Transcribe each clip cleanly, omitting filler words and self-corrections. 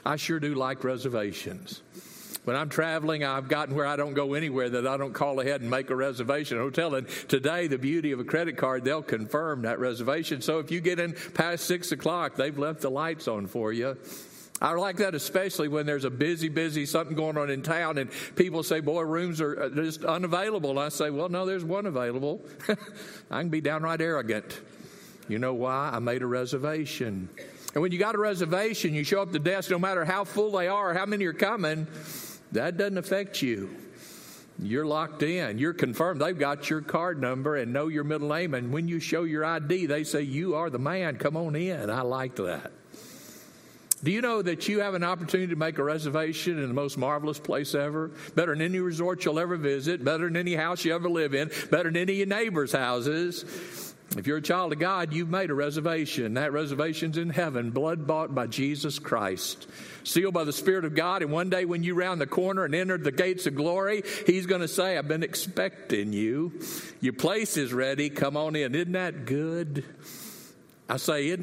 I sure do like reservations. When I'm traveling, I've gotten where I don't go anywhere that I don't call ahead and make a reservation at a hotel. And today, the beauty of a credit card, they'll confirm that reservation. So if you get in past 6 o'clock, they've left the lights on for you. I like that especially when there's a busy something going on in town and people say, boy, rooms are just unavailable. And I say, well, no, there's one available. I can be downright arrogant. You know why? I made a reservation. And when you got a reservation, you show up at the desk, no matter how full they are or how many are coming, that doesn't affect you. You're locked in. You're confirmed. They've got your card number and know your middle name. And when you show your ID, they say, you are the man. Come on in. I like that. Do you know that you have an opportunity to make a reservation in the most marvelous place ever? Better than any resort you'll ever visit. Better than any house you ever live in. Better than any of your neighbors' houses. If you're a child of God, you've made a reservation. That reservation's in heaven, blood-bought by Jesus Christ, sealed by the Spirit of God. And one day when you round the corner and enter the gates of glory, He's going to say, I've been expecting you. Your place is ready. Come on in. Isn't that good? I say,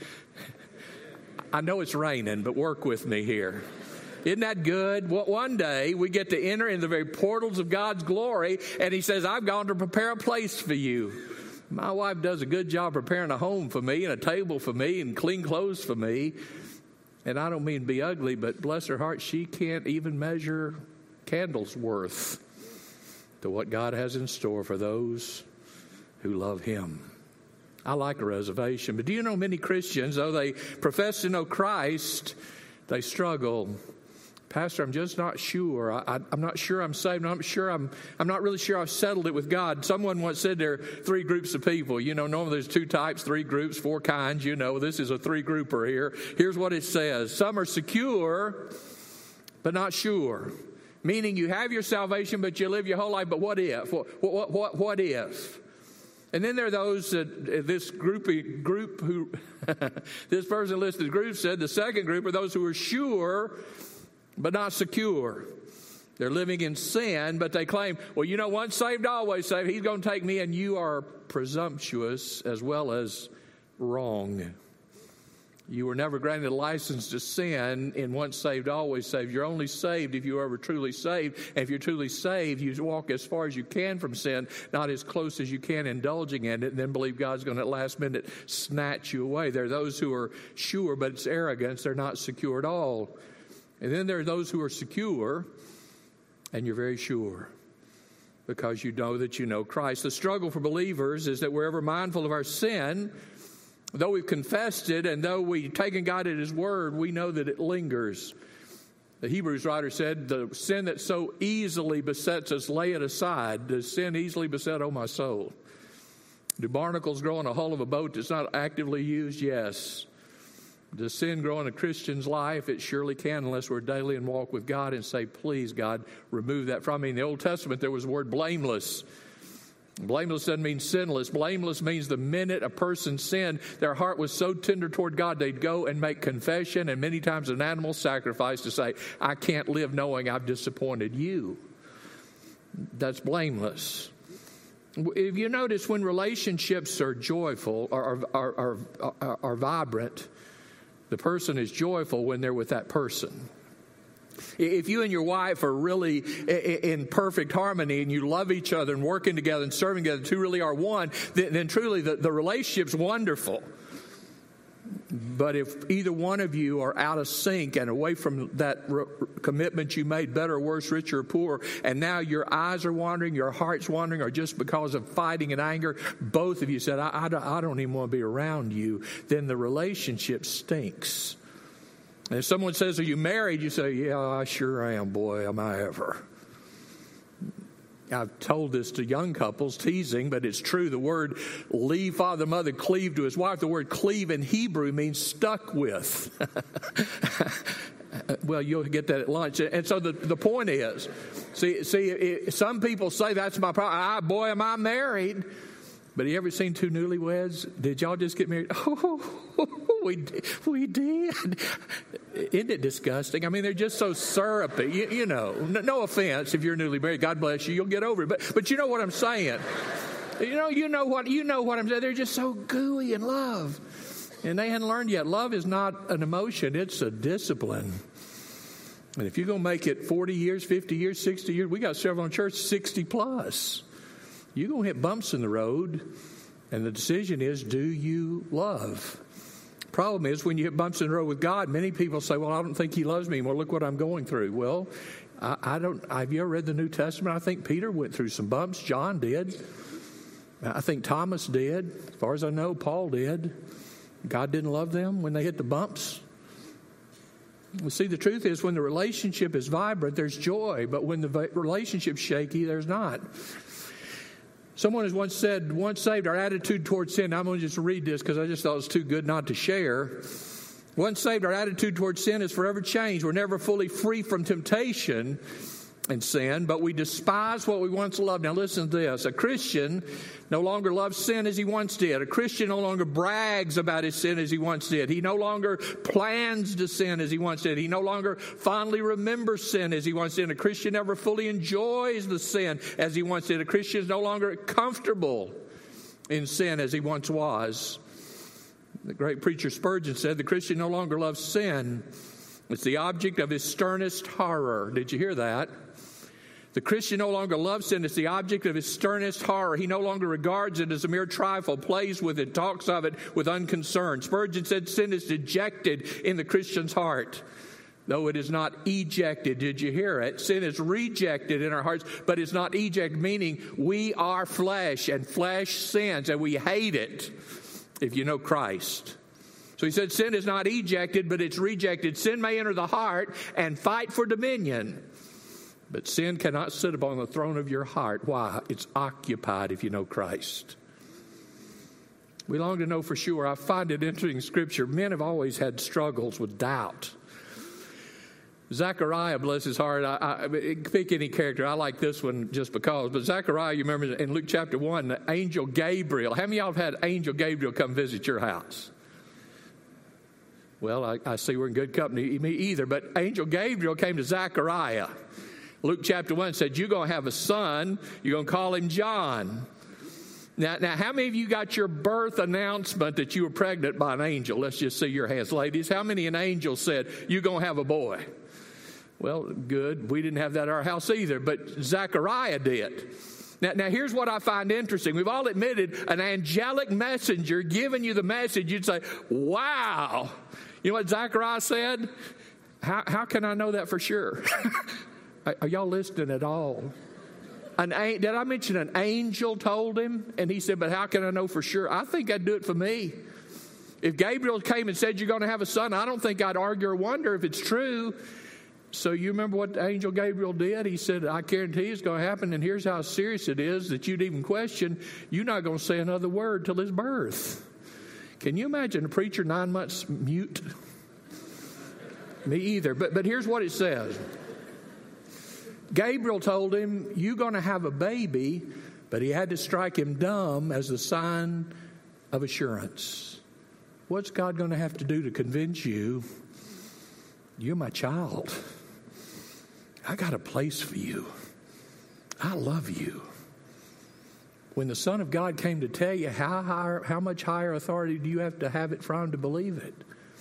I know it's raining, but work with me here. Isn't that good? Well, one day we get to enter in the very portals of God's glory, and He says, I've gone to prepare a place for you. My wife does a good job preparing a home for me and a table for me and clean clothes for me. And I don't mean to be ugly, but bless her heart, she can't even measure candles' worth to what God has in store for those who love Him. I like a reservation. But do you know many Christians, though they profess to know Christ, they struggle. Pastor, I'm just not sure. I'm not sure I'm saved. I'm not really sure I've settled it with God. Someone once said there are 3 groups of people. You know, normally there's 2 types, 3 groups, 4 kinds. You know, this is a 3-grouper here. Here's what it says. Some are secure, but not sure. Meaning you have your salvation, but you live your whole life. But what if? What if? And then there are those that this group who this person listed group said the second group are those who are sure but not secure. They're living in sin, but they claim, well, you know, once saved, always saved. He's going to take me, and you are presumptuous as well as wrong. You were never granted a license to sin in once saved, always saved. You're only saved if you're ever truly saved. And if you're truly saved, you walk as far as you can from sin, not as close as you can indulging in it, and then believe God's going to at last minute snatch you away. There are those who are sure, but it's arrogance. They're not secure at all. And then there are those who are secure, and you're very sure because you know that you know Christ. The struggle for believers is that we're ever mindful of our sin. Though we've confessed it and though we've taken God at His word, we know that it lingers. The Hebrews writer said, the sin that so easily besets us, lay it aside. Does sin easily beset, oh my soul? Do barnacles grow in a hull of a boat that's not actively used? Yes. Does sin grow in a Christian's life? It surely can, unless we're daily in walk with God and say, please, God, remove that from me. In the Old Testament, there was the word blameless. Blameless doesn't mean sinless. Blameless means the minute a person sinned, their heart was so tender toward God, they'd go and make confession and many times an animal sacrifice to say, I can't live knowing I've disappointed you. That's blameless. If you notice, when relationships are joyful or are vibrant, the person is joyful when they're with that person. If you and your wife are really in perfect harmony and you love each other and working together and serving together, 2 really are one, then truly the relationship's wonderful. But if either one of you are out of sync and away from that commitment you made, better or worse, rich or poor, and now your eyes are wandering, your heart's wandering, or just because of fighting and anger, both of you said, I don't even want to be around you, then the relationship stinks. And if someone says, are you married? You say, yeah, I sure am. Boy, am I ever. I've told this to young couples, teasing, but it's true. The word leave father, mother, cleave to his wife. The word cleave in Hebrew means stuck with. Well, you'll get that at lunch. And so the point is, see, some people say that's my problem. Boy, am I married. But have you ever seen 2 newlyweds? Did y'all just get married? Oh, we did. Isn't it disgusting? I mean, they're just so syrupy. You know, no offense if you're newly married. God bless you. You'll get over it. But you know what I'm saying. You know what I'm saying. They're just so gooey in love. And they hadn't learned yet. Love is not an emotion. It's a discipline. And if you're going to make it 40 years, 50 years, 60 years, we got several in church, 60 plus. You're going to hit bumps in the road. And the decision is, do you love? Problem is, when you hit bumps in the road with God, many people say, well, I don't think he loves me anymore. Look what I'm going through. Well, I don't. Have you ever read the New Testament? I think Peter went through some bumps. John did. I think Thomas did. As far as I know, Paul did. God didn't love them when they hit the bumps. Well, see, the truth is, when the relationship is vibrant, there's joy. But when the relationship's shaky, there's not. Someone has once said, once saved, our attitude towards sin. I'm going to just read this because I just thought it was too good not to share. Once saved, our attitude towards sin is forever changed. We're never fully free from temptation and sin, but we despise what we once loved. Now listen to this. A Christian no longer loves sin as he once did. A Christian no longer brags about his sin as he once did. He no longer plans to sin as he once did. He no longer fondly remembers sin as he once did. A Christian never fully enjoys the sin as he once did. A Christian is no longer comfortable in sin as he once was. The great preacher Spurgeon said, the Christian no longer loves sin. It's the object of his sternest horror. Did you hear that? The Christian no longer loves sin. It's the object of his sternest horror. He no longer regards it as a mere trifle, plays with it, talks of it with unconcern. Spurgeon said sin is dejected in the Christian's heart, though it is not ejected. Did you hear it? Sin is rejected in our hearts, but it's not ejected, meaning we are flesh, and flesh sins, and we hate it if you know Christ. So he said sin is not ejected, but it's rejected. Sin may enter the heart and fight for dominion, but sin cannot sit upon the throne of your heart. Why? It's occupied if you know Christ. We long to know for sure. I find it interesting in Scripture. Men have always had struggles with doubt. Zechariah, bless his heart, I pick any character. I like this one just because. But Zechariah, you remember in Luke chapter 1, the angel Gabriel. How many of y'all have had angel Gabriel come visit your house? Well, I see we're in good company. Me either. But angel Gabriel came to Zechariah. Luke chapter 1 said, you're going to have a son. You're going to call him John. Now, how many of you got your birth announcement that you were pregnant by an angel? Let's just see your hands. Ladies, how many an angel said, you're going to have a boy? Well, good. We didn't have that at our house either, but Zechariah did. Now, here's what I find interesting. We've all admitted an angelic messenger giving you the message. You'd say, wow. You know what Zechariah said? How can I know that for sure? Are y'all listening at all? Did I mention an angel told him? And he said, but how can I know for sure? I think I'd do it for me. If Gabriel came and said you're going to have a son, I don't think I'd argue or wonder if it's true. So you remember what angel Gabriel did? He said, I guarantee it's going to happen, and here's how serious it is that you'd even question, you're not going to say another word till his birth. Can you imagine a preacher 9 months mute? Me either. But here's what it says. Gabriel told him, you're going to have a baby, but he had to strike him dumb as a sign of assurance. What's God going to have to do to convince you, you're my child? I got a place for you. I love you. When the Son of God came to tell you, how much higher authority do you have it from to believe it?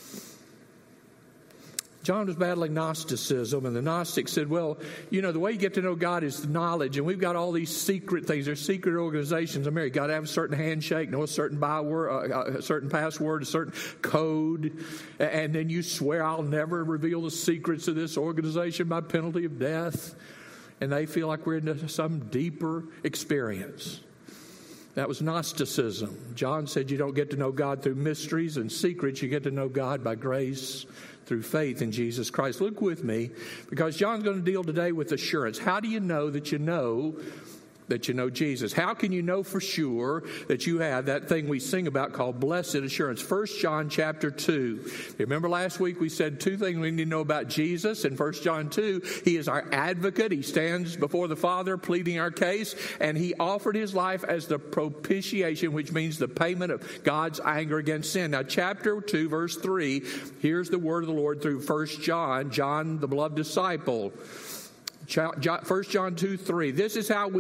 John was battling Gnosticism, and the Gnostics said, well, you know, the way you get to know God is knowledge, and we've got all these secret things. There's secret organizations. I mean, you got to have a certain handshake, know a certain byword, a certain password, a certain code, and then you swear, I'll never reveal the secrets of this organization by penalty of death. And they feel like we're into some deeper experience. That was Gnosticism. John said you don't get to know God through mysteries and secrets. You get to know God by grace through faith in Jesus Christ. Look with me, because John's going to deal today with assurance. How do you know that you know Jesus? How can you know for sure that you have that thing we sing about called blessed assurance? 1 John chapter 2. Remember last week we said two things we need to know about Jesus. In 1 John 2, he is our advocate. He stands before the Father pleading our case, and he offered his life as the propitiation, which means the payment of God's anger against sin. Now chapter 2, verse 3, here's the word of the Lord through 1 John, the beloved disciple. 1 John 2:3. This is how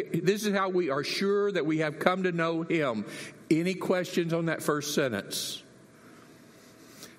we are sure that we have come to know him. Any questions on that first sentence?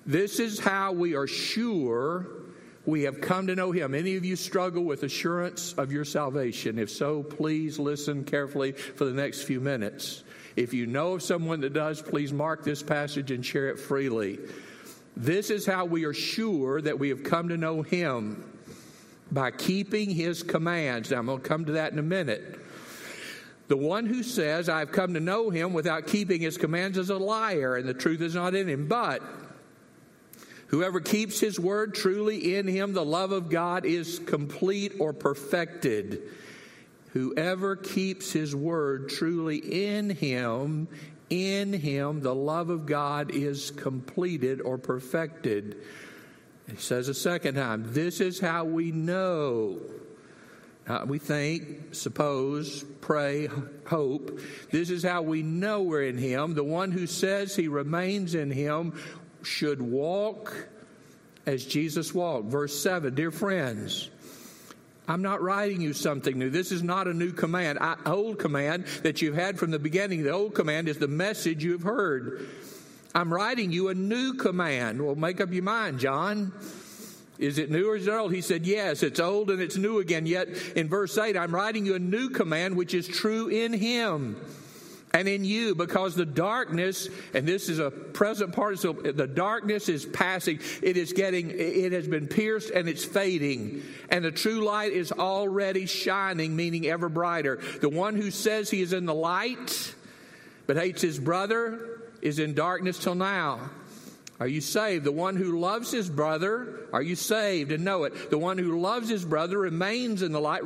This is how we are sure we have come to know Him. Any of you struggle with assurance of your salvation? If so, please listen carefully for the next few minutes. If you know of someone that does, please mark this passage and share it freely. This is how we are sure that we have come to know Him, by keeping His commands. Now, I'm going to come to that in a minute. The one who says, I've come to know Him without keeping His commands is a liar, and the truth is not in him. But whoever keeps His word, truly in him the love of God is complete or perfected. Whoever keeps His word, truly in him the love of God is completed or perfected. He says a second time, this is how we know. We think, suppose, pray, hope. This is how we know we're in Him. The one who says he remains in Him should walk as Jesus walked. Verse 7, dear friends, I'm not writing you something new. This is not a new command. Old command that you've had from the beginning. The old command is the message you've heard. I'm writing you a new command. Well, make up your mind, John. Is it new or is it old? He said, yes, it's old and it's new again. Yet in verse 8, I'm writing you a new command which is true in Him and in you, because the darkness, and this is a present participle, the darkness is passing. It has been pierced and it's fading. And the true light is already shining, meaning ever brighter. The one who says he is in the light but hates his brother is in darkness till now. Are you saved? The one who loves his brother, are you saved and know it? The one who loves his brother remains in the light,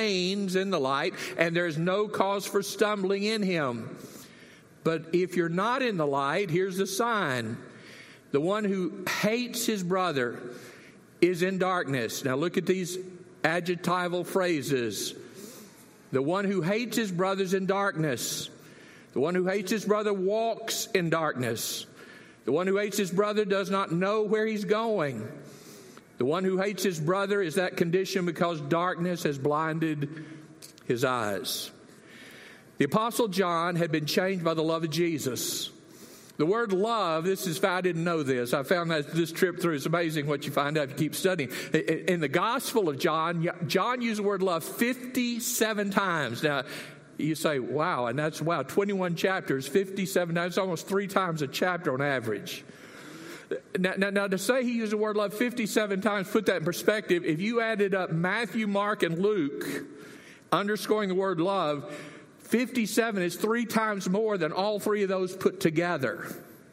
and there's no cause for stumbling in him. But if you're not in the light, here's the sign. The one who hates his brother is in darkness. Now look at these adjectival phrases. The one who hates his brother is in darkness. The one who hates his brother walks in darkness. The one who hates his brother does not know where he's going. The one who hates his brother is that condition because darkness has blinded his eyes. The Apostle John had been changed by the love of Jesus. The word love, I didn't know this. I found that this trip through. It's amazing what you find out if you keep studying. In the Gospel of John, John used the word love 57 times. Now, you say, wow, and that's 21 chapters, 57 times, almost 3 times a chapter on average. Now, to say he used the word love 57 times, put that in perspective. If you added up Matthew, Mark, and Luke, underscoring the word love, 57 is 3 times more than all 3 of those put together.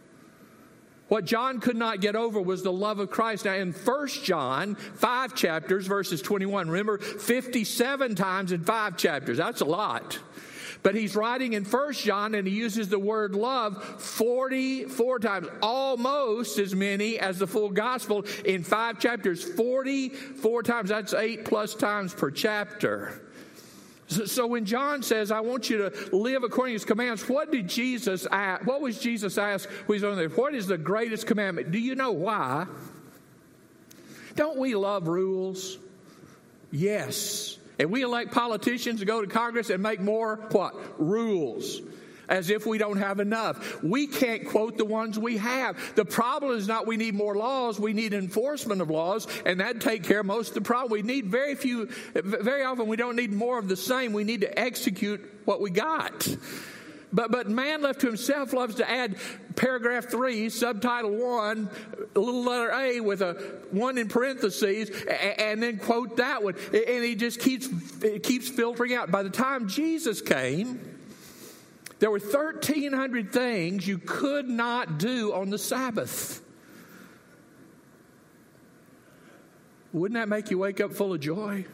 What John could not get over was the love of Christ. Now, in 1 John, 5 chapters, verses 21, remember, 57 times in 5 chapters. That's a lot. But he's writing in 1 John, and he uses the word love 44 times, almost as many as the full gospel in 5 chapters. 44 times, that's 8+ times per chapter. So when John says, I want you to live according to His commands, what did Jesus ask? What was Jesus asked when He's on there? What is the greatest commandment? Do you know why? Don't we love rules? Yes. And we elect politicians to go to Congress and make more, what? Rules. As if we don't have enough. We can't quote the ones we have. The problem is not we need more laws, we need enforcement of laws, and that'd take care of most of the problem. We need very often we don't need more of the same. We need to execute what we got. But man left to himself loves to add paragraph 3, subtitle 1, a little letter A with a 1 in parentheses, and then quote that one. And he just keeps filtering out. By the time Jesus came, there were 1,300 things you could not do on the Sabbath. Wouldn't that make you wake up full of joy?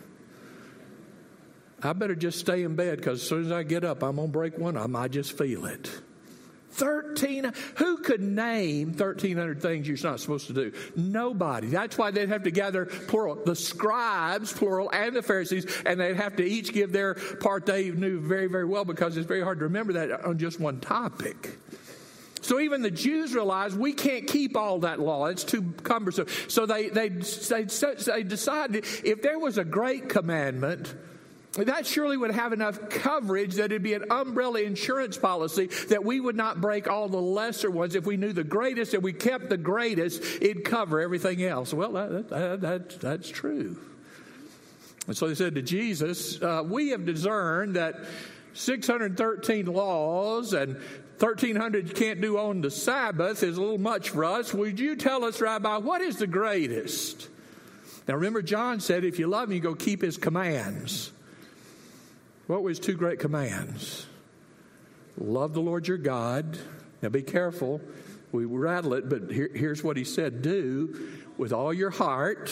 I better just stay in bed because as soon as I get up, I'm going to break one of them. I just feel it. 13. Who could name 1,300 things you're not supposed to do? Nobody. That's why they'd have to gather, plural, the scribes, plural, and the Pharisees, and they'd have to each give their part they knew very, very well because it's very hard to remember that on just one topic. So even the Jews realized we can't keep all that law. It's too cumbersome. So they decided if there was a great commandment, that surely would have enough coverage that it'd be an umbrella insurance policy that we would not break all the lesser ones. If we knew the greatest and we kept the greatest, it'd cover everything else. Well, that's true. And so they said to Jesus, we have discerned that 613 laws and 1,300 you can't do on the Sabbath is a little much for us. Would you tell us, Rabbi, what is the greatest? Now remember, John said, if you love me, you go keep his commands. What were his two great commands? Love the Lord your God. Now be careful. We rattle it, but here's what he said. Do with all your heart,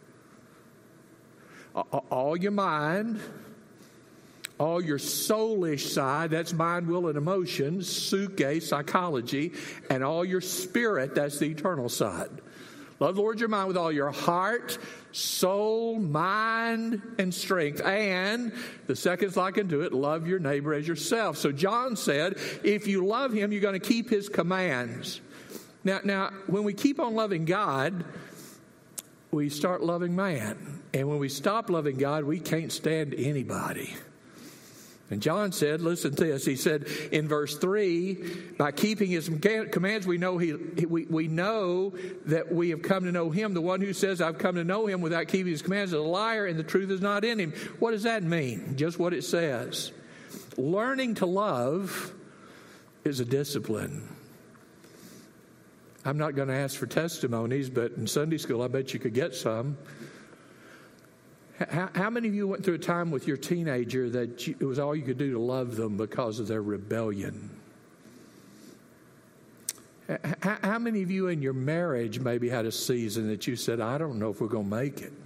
all your mind, all your soulish side, that's mind, will, and emotions, suke, psychology, and all your spirit, that's the eternal side. Love the Lord your mind with all your heart, soul, mind, and strength. And the second's likened to it, love your neighbor as yourself. So John said, if you love him, you're going to keep his commands. Now, when we keep on loving God, we start loving man. And when we stop loving God, we can't stand anybody. And John said, listen to this, he said in verse 3, by keeping his commands, we know we know that we have come to know him. The one who says, I've come to know him without keeping his commands is a liar, and the truth is not in him. What does that mean? Just what it says. Learning to love is a discipline. I'm not going to ask for testimonies, but in Sunday school, I bet you could get some. How many of you went through a time with your teenager that it was all you could do to love them because of their rebellion? How many of you in your marriage maybe had a season that you said, I don't know if we're going to make it?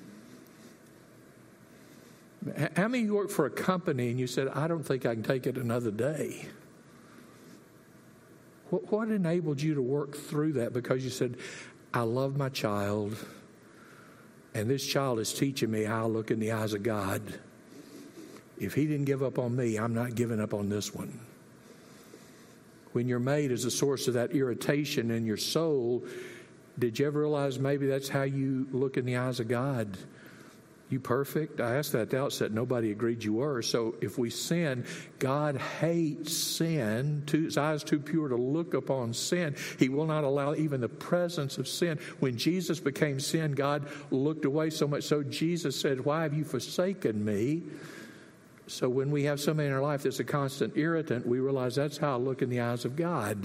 How many of you worked for a company and you said, I don't think I can take it another day? What enabled you to work through that? Because you said, I love my child. And this child is teaching me how I look in the eyes of God. If he didn't give up on me, I'm not giving up on this one. When your mate is a source of that irritation in your soul, did you ever realize maybe that's how you look in the eyes of God? You perfect? I asked that at the outset. Nobody agreed you were. So if we sin, God hates sin. His eyes too pure to look upon sin. He will not allow even the presence of sin. When Jesus became sin, God looked away so much so Jesus said, why have you forsaken me? So when we have somebody in our life that's a constant irritant, we realize that's how I look in the eyes of God.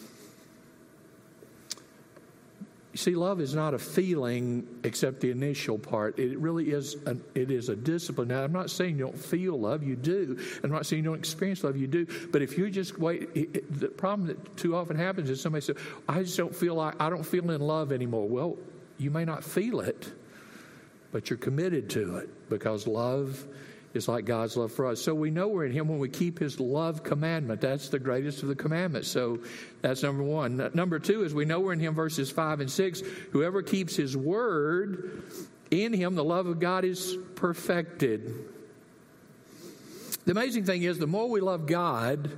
You see, love is not a feeling except the initial part. It really is it is a discipline. Now, I'm not saying you don't feel love. You do. I'm not saying you don't experience love. You do. But if you just wait, the problem that too often happens is somebody says, I don't feel in love anymore. Well, you may not feel it, but you're committed to it because love is like God's love for us. So we know we're in him when we keep his love commandment. That's the greatest of the commandments. So that's number one. Number two is we know we're in him, verses 5 and 6. Whoever keeps his word, in him the love of God is perfected. The amazing thing is the more we love God,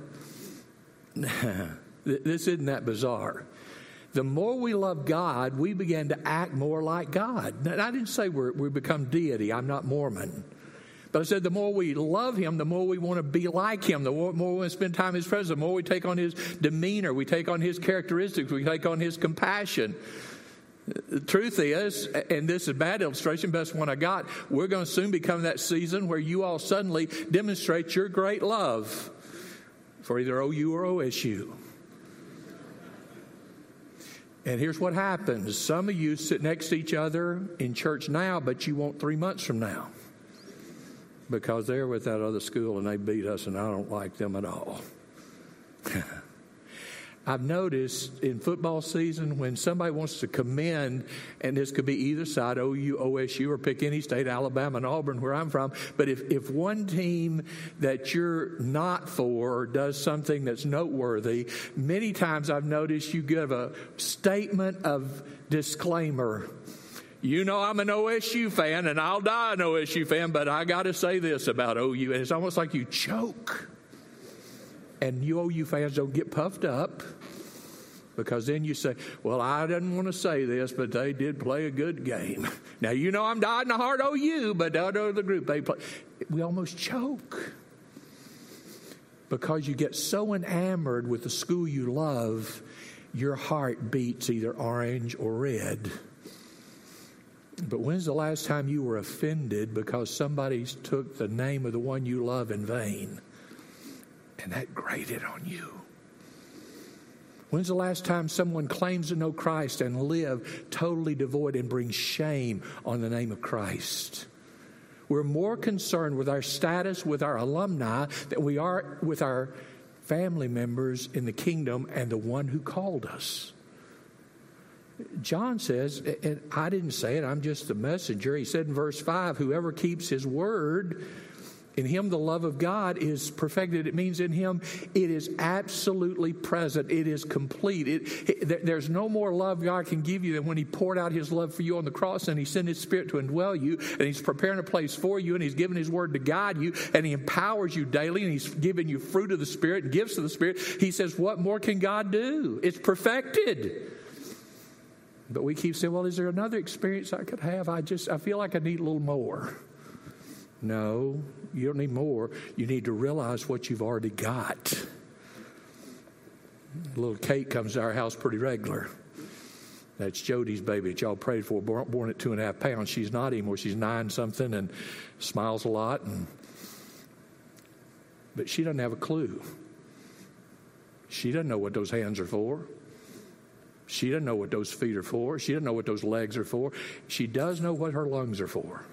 this isn't that bizarre. The more we love God, we begin to act more like God. Now, I didn't say we become deity. I'm not Mormon. But I said the more we love him, the more we want to be like him, the more we want to spend time in his presence, the more we take on his demeanor, we take on his characteristics, we take on his compassion. The truth is, and this is a bad illustration, best one I got, we're going to soon become that season where you all suddenly demonstrate your great love for either OU or OSU. And here's what happens. Some of you sit next to each other in church now, but you won't 3 months from now. Because they're with that other school and they beat us and I don't like them at all. I've noticed in football season when somebody wants to commend, and this could be either side, OU, OSU, or pick any state, Alabama and Auburn where I'm from, but if one team that you're not for does something that's noteworthy, many times I've noticed you give a statement of disclaimer. You know I'm an OSU fan, and I'll die an OSU fan, but I got to say this about OU. And it's almost like you choke. And you OU fans don't get puffed up. Because then you say, well, I didn't want to say this, but they did play a good game. Now, you know I'm dying the heart of you, but out of the group they play. We almost choke. Because you get so enamored with the school you love, your heart beats either orange or red. But when's the last time you were offended because somebody took the name of the one you love in vain? And that grated on you. When's the last time someone claims to know Christ and live totally devoid and bring shame on the name of Christ? We're more concerned with our status, with our alumni, than we are with our family members in the kingdom and the one who called us. John says, and I didn't say it, I'm just the messenger. He said in verse 5, whoever keeps his word, in him the love of God is perfected. It means in him it is absolutely present. It is complete. There's no more love God can give you than when he poured out his love for you on the cross and he sent his Spirit to indwell you and he's preparing a place for you and he's given his word to guide you and he empowers you daily and he's given you fruit of the Spirit and gifts of the Spirit. He says, what more can God do? It's perfected. But we keep saying, well, is there another experience I could have? I feel like I need a little more. No, you don't need more. You need to realize what you've already got. Little Kate comes to our house pretty regular. That's Jody's baby that y'all prayed for, born at 2.5 pounds. She's not anymore. She's 9 something and smiles a lot. But she doesn't have a clue. She doesn't know what those hands are for. She doesn't know what those feet are for. She doesn't know what those legs are for. She does know what her lungs are for.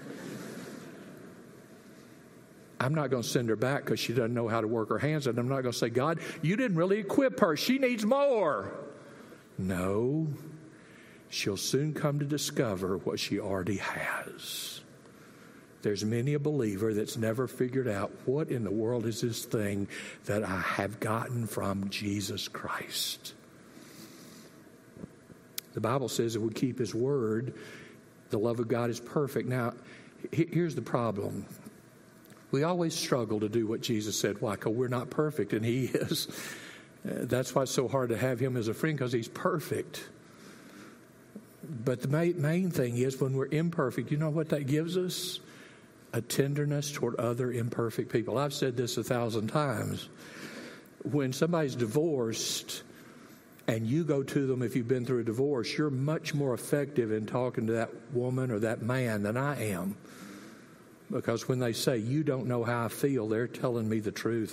I'm not going to send her back because she doesn't know how to work her hands. And I'm not going to say, God, you didn't really equip her. She needs more. No. She'll soon come to discover what she already has. There's many a believer that's never figured out what in the world is this thing that I have gotten from Jesus Christ. The Bible says if we keep his word, the love of God is perfect. Now, here's the problem. We always struggle to do what Jesus said. Why? Because we're not perfect, and he is. That's why it's so hard to have him as a friend, because he's perfect. But the main thing is when we're imperfect, you know what that gives us? A tenderness toward other imperfect people. I've said this 1,000 times. When somebody's divorced and you go to them if you've been through a divorce, you're much more effective in talking to that woman or that man than I am. Because when they say, you don't know how I feel, they're telling me the truth.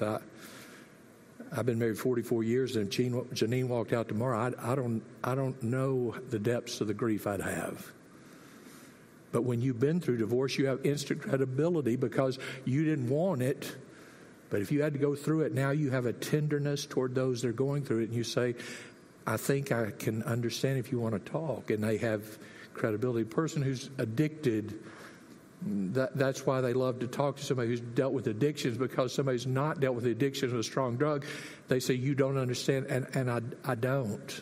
I've been married 44 years, and if Janine walked out tomorrow, I don't know the depths of the grief I'd have. But when you've been through divorce, you have instant credibility because you didn't want it. But if you had to go through it, now you have a tenderness toward those that are going through it, and you say, I think I can understand if you want to talk, and they have credibility. A person who's addicted, that's why they love to talk to somebody who's dealt with addictions, because somebody's not dealt with the addiction of a strong drug. They say, you don't understand, and I don't.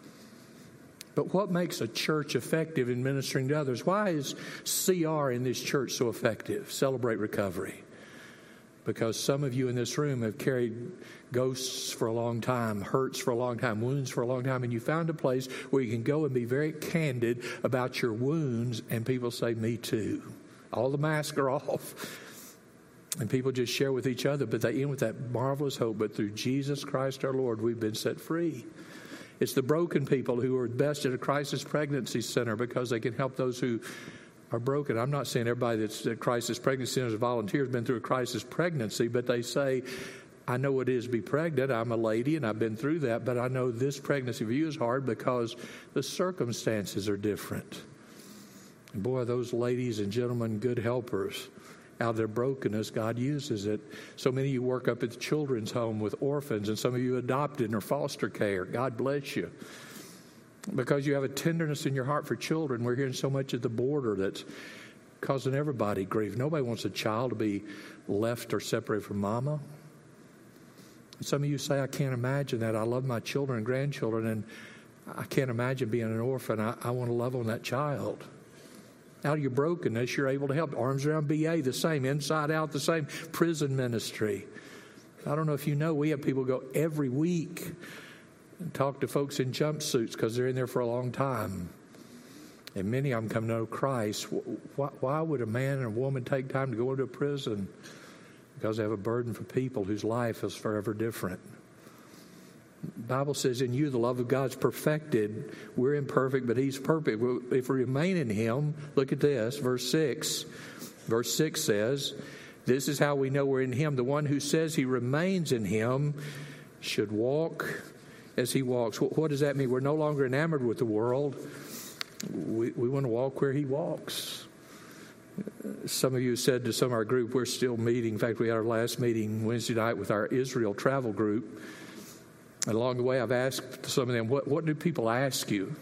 But what makes a church effective in ministering to others? Why is CR in this church so effective? Celebrate Recovery. Because some of you in this room have carried ghosts for a long time, hurts for a long time, wounds for a long time, and you found a place where you can go and be very candid about your wounds, and people say, me too. All the masks are off. And people just share with each other, but they end with that marvelous hope. But through Jesus Christ our Lord, we've been set free. It's the broken people who are best at a crisis pregnancy center because they can help those who are broken. I'm not saying everybody that's at crisis pregnancy center as a volunteer has been through a crisis pregnancy, but they say, I know what it is to be pregnant. I'm a lady and I've been through that, but I know this pregnancy for you is hard because the circumstances are different. And boy, those ladies and gentlemen, good helpers. Out of their brokenness, God uses it. So many of you work up at the children's home with orphans, and some of you adopted or foster care. God bless you. Because you have a tenderness in your heart for children. We're hearing so much at the border that's causing everybody grief. Nobody wants a child to be left or separated from mama. And some of you say, I can't imagine that. I love my children and grandchildren, and I can't imagine being an orphan. I want to love on that child. Out of your brokenness, you're able to help. Arms Around BA, the same. Inside Out, the same. Prison ministry. I don't know if you know, we have people go every week Talk to folks in jumpsuits because they're in there for a long time. And many of them come to know Christ. Why would a man and a woman take time to go into a prison? Because they have a burden for people whose life is forever different. The Bible says, in you the love of God's perfected. We're imperfect, but He's perfect. If we remain in Him, look at this, verse 6. Verse 6 says, this is how we know we're in Him. The one who says he remains in Him should walk as He walks. What does that mean? We're no longer enamored with the world. We want to walk where He walks. Some of you said to some of our group, we're still meeting. In fact, we had our last meeting Wednesday night with our Israel travel group. And along the way, I've asked some of them, what do people ask you?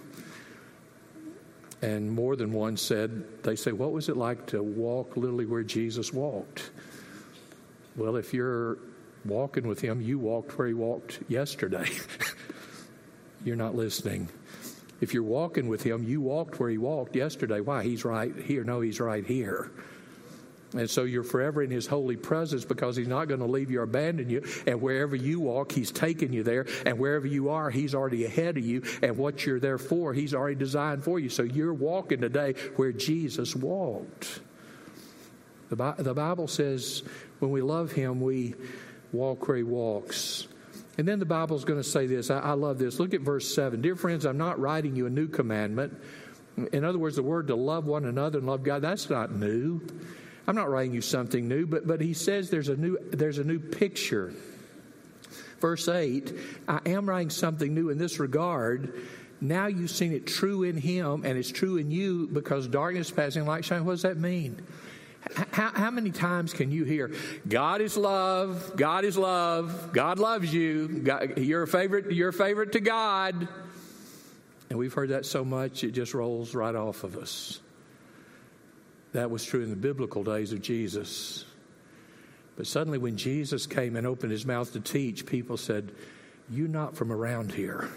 And more than one said, they say, what was it like to walk literally where Jesus walked? Well, if you're walking with Him, you walked where He walked yesterday. You're not listening. If you're walking with Him, you walked where He walked yesterday. Why? He's right here. No, He's right here. And so you're forever in His holy presence because He's not going to leave you or abandon you. And wherever you walk, He's taken you there. And wherever you are, He's already ahead of you. And what you're there for, He's already designed for you. So you're walking today where Jesus walked. The Bible says when we love Him, we walk where He walks. And then the Bible's going to say this. I love this. Look at verse 7. Dear friends, I'm not writing you a new commandment. In other words, the word to love one another and love God, that's not new. I'm not writing you something new, but he says there's a new picture. Verse 8, I am writing something new in this regard. Now you've seen it true in Him, and it's true in you because darkness is passing, light shine. What does that mean? How many times can you hear, God is love, God is love, God loves you, God, you're a favorite to God? And we've heard that so much, it just rolls right off of us. That was true in the biblical days of Jesus. But suddenly when Jesus came and opened His mouth to teach, people said, you're not from around here.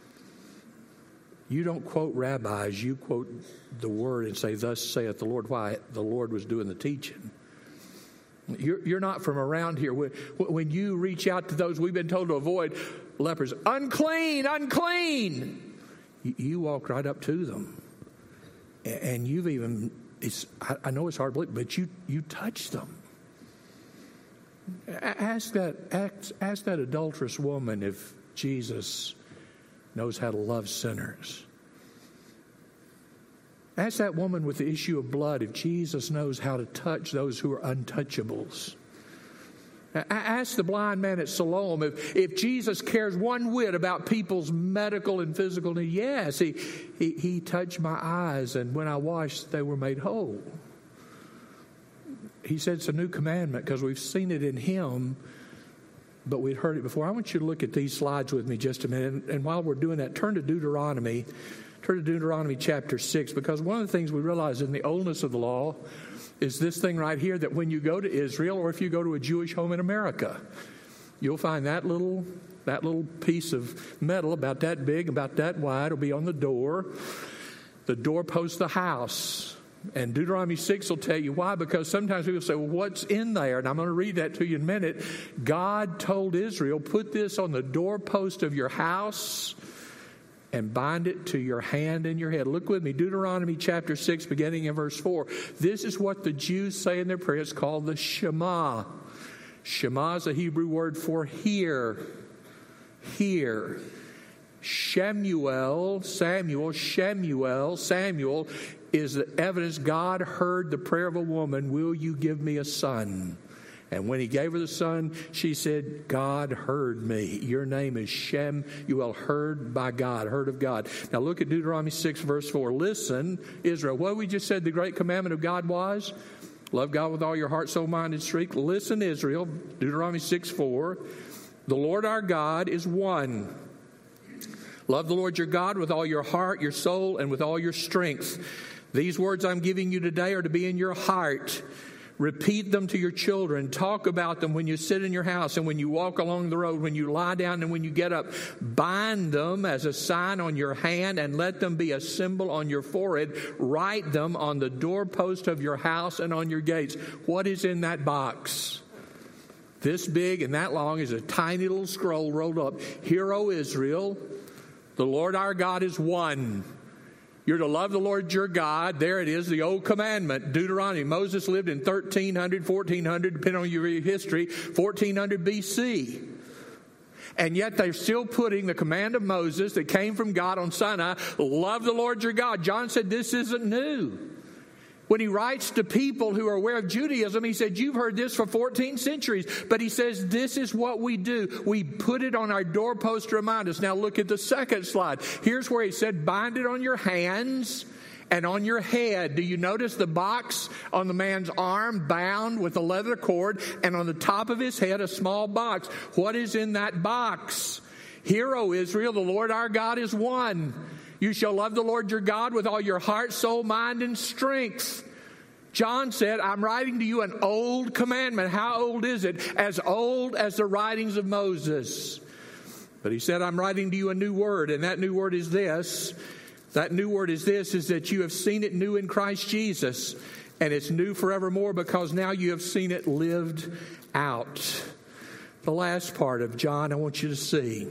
You don't quote rabbis, you quote the Word and say, thus saith the Lord. Why? The Lord was doing the teaching. You're not from around here. When you reach out to those we've been told to avoid, lepers, unclean, unclean. You walk right up to them. And you've even... I know it's hard to believe, but you touch them. Ask that adulterous woman if Jesus knows how to love sinners. Ask that woman with the issue of blood if Jesus knows how to touch those who are untouchables. Ask the blind man at Siloam if Jesus cares one whit about people's medical and physical needs. Yes, he touched my eyes, and when I washed, they were made whole. He said it's a new commandment because we've seen it in Him, but we'd heard it before. I want you to look at these slides with me just a minute. And while we're doing that, turn to Deuteronomy chapter 6, because one of the things we realize in the oldness of the law is this thing right here, that when you go to Israel or if you go to a Jewish home in America, you'll find that little piece of metal about that big, about that wide, will be on the doorpost of the house. And Deuteronomy 6 will tell you why, because sometimes people say, well, what's in there? And I'm going to read that to you in a minute. God told Israel, put this on the doorpost of your house and bind it to your hand and your head. Look with me, Deuteronomy chapter 6, beginning in verse 4. This is what the Jews say in their prayer. It's called the Shema. Shema is a Hebrew word for hear. Hear. Samuel is the evidence God heard the prayer of a woman, will you give me a son? And when He gave her the son, she said, God heard me. Your name is Shemuel, heard by God, heard of God. Now look at Deuteronomy 6, verse 4. Listen, Israel, what we just said the great commandment of God was? Love God with all your heart, soul, mind, and strength. Listen, Israel, Deuteronomy 6, 4. The Lord our God is one. Love the Lord your God with all your heart, your soul, and with all your strength. These words I'm giving you today are to be in your heart. Repeat them to your children. Talk about them when you sit in your house and when you walk along the road, when you lie down and when you get up. Bind them as a sign on your hand and let them be a symbol on your forehead. Write them on the doorpost of your house and on your gates. What is in that box? this big and that long is a tiny little scroll rolled up. Hear, O Israel, the Lord our God is one. You're to love the Lord your God. There it is, the old commandment, Deuteronomy. Moses lived in 1300, 1400, depending on your history, 1400 BC. And yet they're still putting the command of Moses that came from God on Sinai, love the Lord your God. John said this isn't new. When he writes to people who are aware of Judaism, he said, you've heard this for 14 centuries. But he says, this is what we do. We put it on our doorpost to remind us. Now look at the second slide. Here's where he said, bind it on your hands and on your head. Do you notice the box on the man's arm bound with a leather cord, and on the top of his head a small box? What is in that box? Hear, O Israel, the Lord our God is one. You shall love the Lord your God with all your heart, soul, mind, and strength. John said, I'm writing to you an old commandment. How old is it? As old as the writings of Moses. But he said, I'm writing to you a new word, and that new word is this. That new word is this, is that you have seen it new in Christ Jesus, and it's new forevermore because now you have seen it lived out. The last part of John I want you to see.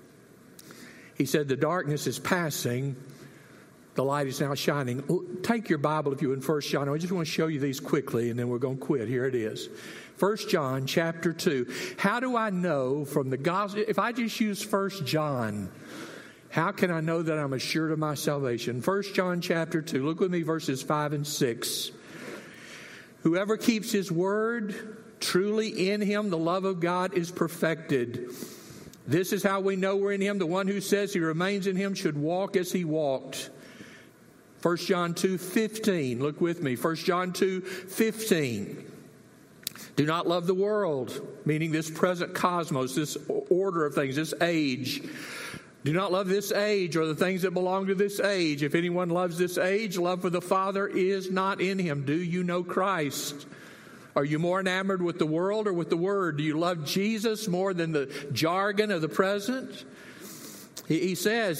He said, the darkness is passing, the light is now shining. Take your Bible, if you would, in 1 John. I just want to show you these quickly, and then we're going to quit. Here it is. 1 John chapter 2. How do I know from the gospel? If I just use 1 John, how can I know that I'm assured of my salvation? 1 John chapter 2. Look with me, verses 5 and 6. Whoever keeps his word, truly in him the love of God is perfected. This is how we know we're in him. The one who says he remains in him should walk as he walked. 1 John 2:15. Look with me. 1 John 2:15. Do not love the world, meaning this present cosmos, this order of things, this age. Do not love this age or the things that belong to this age. If anyone loves this age, love for the Father is not in him. Do you know Christ? Are you more enamored with the world or with the Word? Do you love Jesus more than the jargon of the present? He says,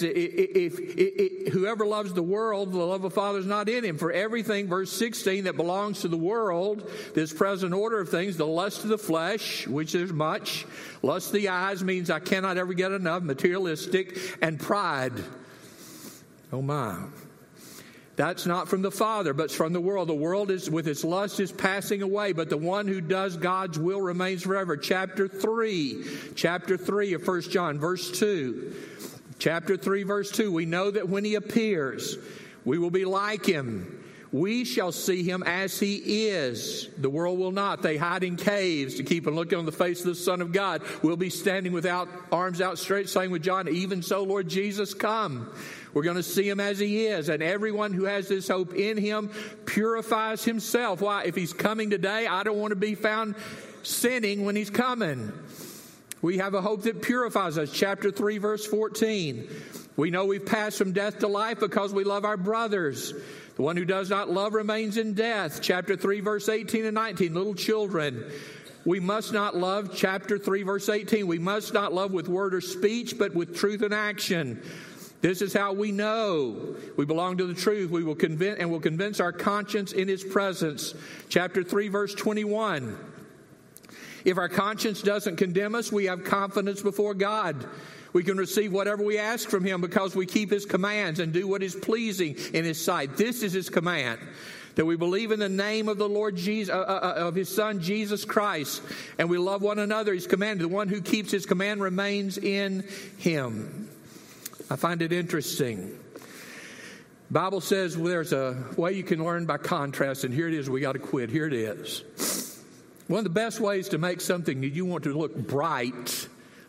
whoever loves the world, the love of the Father is not in him. For everything, verse 16, that belongs to the world, this present order of things, the lust of the flesh, which there's much. Lust of the eyes means I cannot ever get enough, materialistic, and pride. Oh my. That's not from the Father, but it's from the world. The world is, with its lust, is passing away, but the one who does God's will remains forever. Chapter 3 of 1 John, verse 2. Chapter 3, verse 2. We know that when he appears, we will be like him. We shall see him as he is. The world will not. They hide in caves to keep and look on the face of the Son of God. We'll be standing without arms outstretched, saying with John, even so, Lord Jesus, come. We're going to see him as he is. And everyone who has this hope in him purifies himself. Why? If he's coming today, I don't want to be found sinning when he's coming. We have a hope that purifies us. Chapter 3, verse 14. We know we've passed from death to life because we love our brothers. The one who does not love remains in death. Chapter 3, verse 18 and 19. Little children, we must not love. Chapter 3, verse 18. We must not love with word or speech, but with truth and action. This is how we know we belong to the truth. We will convince our conscience in his presence. Chapter 3, verse 21. If our conscience doesn't condemn us, we have confidence before God. We can receive whatever we ask from him because we keep his commands and do what is pleasing in his sight. This is his command, that we believe in the name of the Lord Jesus, of his Son, Jesus Christ, and we love one another. He's commanded. The one who keeps his command remains in him. I find it interesting. The Bible says there's a way you can learn by contrast, and here it is. We got to quit. Here it is. One of the best ways to make something that you want to look bright,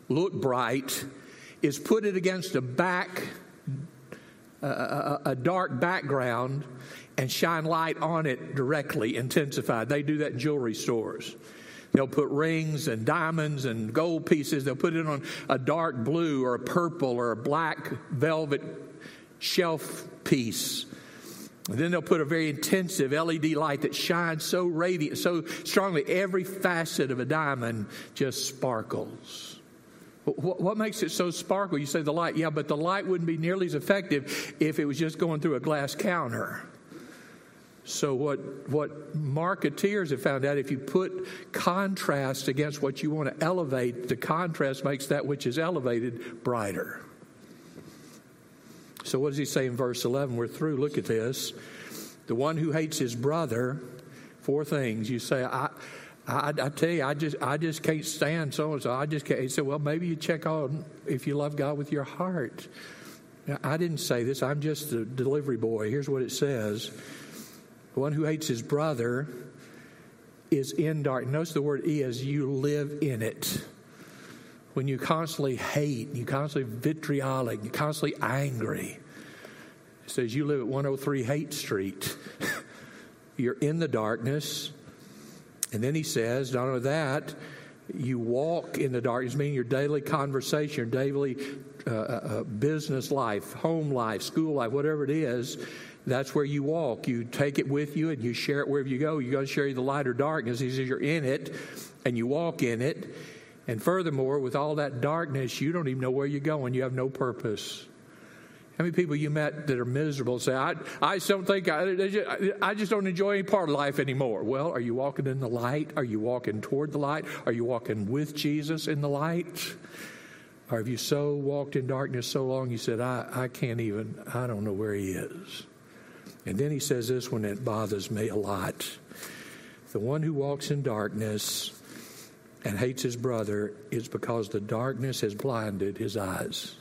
is put it against a dark background and shine light on it directly, intensified. They do that in jewelry stores. They'll put rings and diamonds and gold pieces. They'll put it on a dark blue or a purple or a black velvet shelf piece. And then they'll put a very intensive LED light that shines so radiant, so strongly, every facet of a diamond just sparkles. What makes it so sparkle? You say the light. Yeah, but the light wouldn't be nearly as effective if it was just going through a glass counter. So what marketeers have found out, if you put contrast against what you want to elevate, the contrast makes that which is elevated brighter. So what does he say in verse 11? We're through. Look at this. The one who hates his brother, 4 things. You say, I tell you, I just can't stand so-and-so. I just can't. He said, well, maybe you check on if you love God with your heart. Now, I didn't say this. I'm just the delivery boy. Here's what it says. The one who hates his brother is in darkness. Notice the word is. You live in it. When you constantly hate, you constantly vitriolic, you're constantly angry. It says you live at 103 Haight Street. You're in the darkness. And then he says, not only that, you walk in the darkness, meaning your daily conversation, your daily business life, home life, school life, whatever it is. That's where you walk. You take it with you and you share it wherever you go. You're going to share the light or darkness. He says you're in it and you walk in it. And furthermore, with all that darkness, you don't even know where you're going. You have no purpose. How many people you met that are miserable say, I just don't think, I just don't enjoy any part of life anymore. Well, are you walking in the light? Are you walking toward the light? Are you walking with Jesus in the light? Or have you so walked in darkness so long you said, I don't know where he is. And then he says this one that bothers me a lot. The one who walks in darkness and hates his brother is because the darkness has blinded his eyes.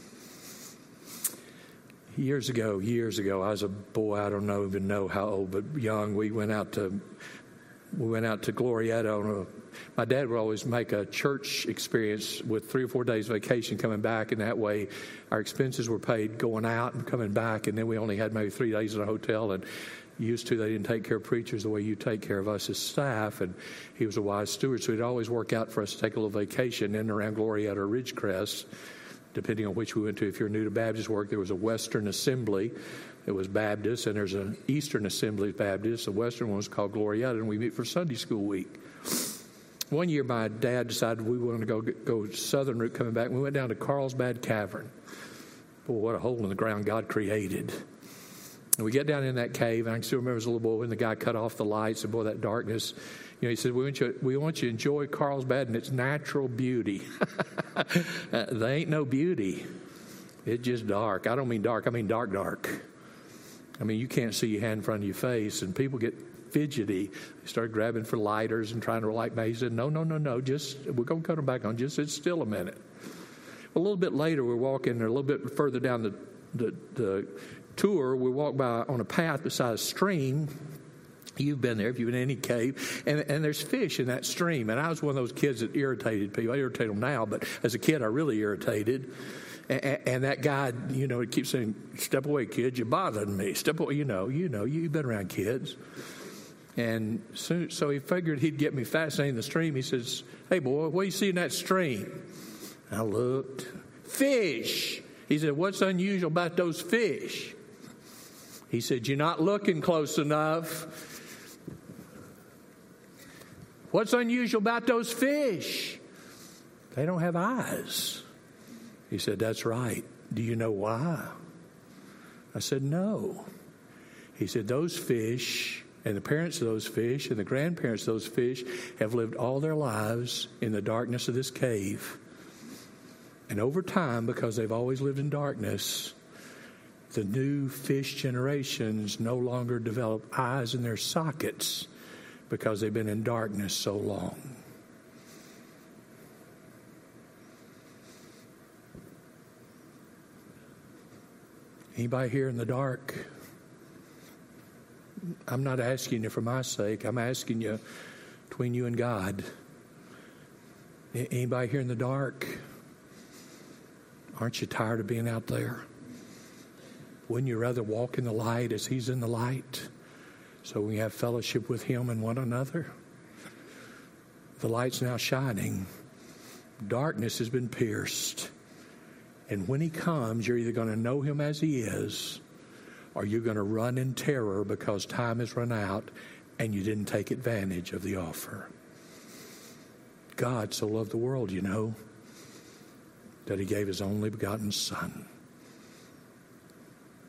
Years ago, I was a boy, I don't even know how old, but young. We went out to Glorieta my dad would always make a church experience with 3 or 4 days vacation coming back, and that way our expenses were paid going out and coming back, and then we only had maybe 3 days in a hotel, and used to, they didn't take care of preachers the way you take care of us as staff, and he was a wise steward, so he'd always work out for us to take a little vacation in and around Glorieta or Ridgecrest, depending on which we went to. If you're new to Baptist work, there was a Western Assembly. It was Baptist, and there's an Eastern Assembly Baptist. The Western one was called Glorieta, and we meet for Sunday school week. One year, my dad decided we wanted to go southern route coming back. We went down to Carlsbad Cavern. Boy, what a hole in the ground God created. And we get down in that cave, and I can still remember as a little boy when the guy cut off the lights, and boy, that darkness. You know, he said, we want you to enjoy Carlsbad and its natural beauty. There ain't no beauty. It's just dark. I don't mean dark. I mean dark. I mean, you can't see your hand in front of your face, and people get fidgety. They start grabbing for lighters and trying to light me. He said, no, just, we're going to cut them back on. Just sit still a minute. Well, a little bit later, we're walking a little bit further down the tour. We walk by on a path beside a stream. You've been there if you've been in any cave, and there's fish in that stream. And I was one of those kids that irritated people. I irritate them now, but as a kid, I really irritated. And that guy, you know, he keeps saying, "Step away, kid. You're bothering me. Step away." You know, you've been around kids. And so he figured he'd get me fascinated in the stream. He says, "Hey, boy, what do you see in that stream?" I looked. Fish. He said, "What's unusual about those fish?" He said, "You're not looking close enough." "What's unusual about those fish?" "They don't have eyes." He said, "That's right. Do you know why?" I said, "No." He said, "Those fish and the parents of those fish and the grandparents of those fish have lived all their lives in the darkness of this cave. And over time, because they've always lived in darkness, the new fish generations no longer develop eyes in their sockets because they've been in darkness so long." Anybody here in the dark? I'm not asking you for my sake. I'm asking you between you and God. Anybody here in the dark? Aren't you tired of being out there? Wouldn't you rather walk in the light as He's in the light, so we have fellowship with Him and one another? The light's now shining. Darkness has been pierced. And when He comes, you're either going to know Him as He is, or you're going to run in terror because time has run out and you didn't take advantage of the offer. God so loved the world, you know, that He gave His only begotten Son.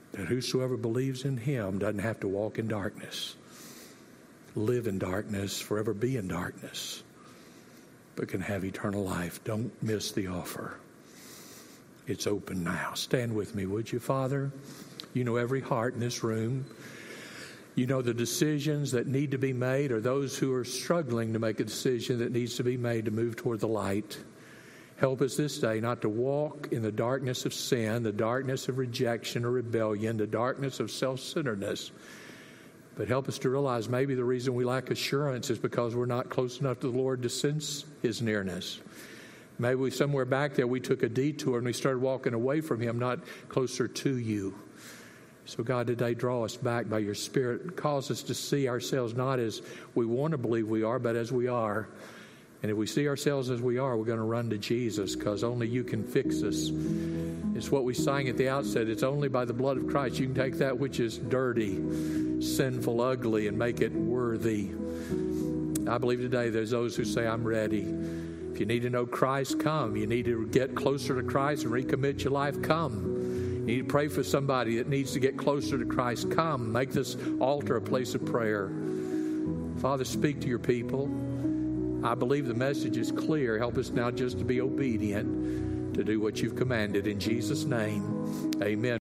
that whosoever believes in him doesn't have to walk in darkness, live in darkness, forever be in darkness, but can have eternal life. Don't miss the offer. It's open now. Stand with me, would you, Father? You know every heart in this room. You know the decisions that need to be made, or those who are struggling to make a decision that needs to be made to move toward the light. Help us this day not to walk in the darkness of sin, the darkness of rejection or rebellion, the darkness of self-centeredness. But help us to realize maybe the reason we lack assurance is because we're not close enough to the Lord to sense his nearness. Maybe somewhere back there we took a detour and we started walking away from him, not closer to you. So God, today draw us back by your Spirit. Cause us to see ourselves not as we want to believe we are, but as we are. And if we see ourselves as we are, we're going to run to Jesus, because only you can fix us. It's what we sang at the outset. It's only by the blood of Christ you can take that which is dirty, sinful, ugly, and make it worthy. I believe today there's those who say, I'm ready. If you need to know Christ, come. You need to get closer to Christ and recommit your life, come. You need to pray for somebody that needs to get closer to Christ, come. Make this altar a place of prayer. Father, speak to your people. I believe the message is clear. Help us now just to be obedient, to do what you've commanded. In Jesus' name, amen.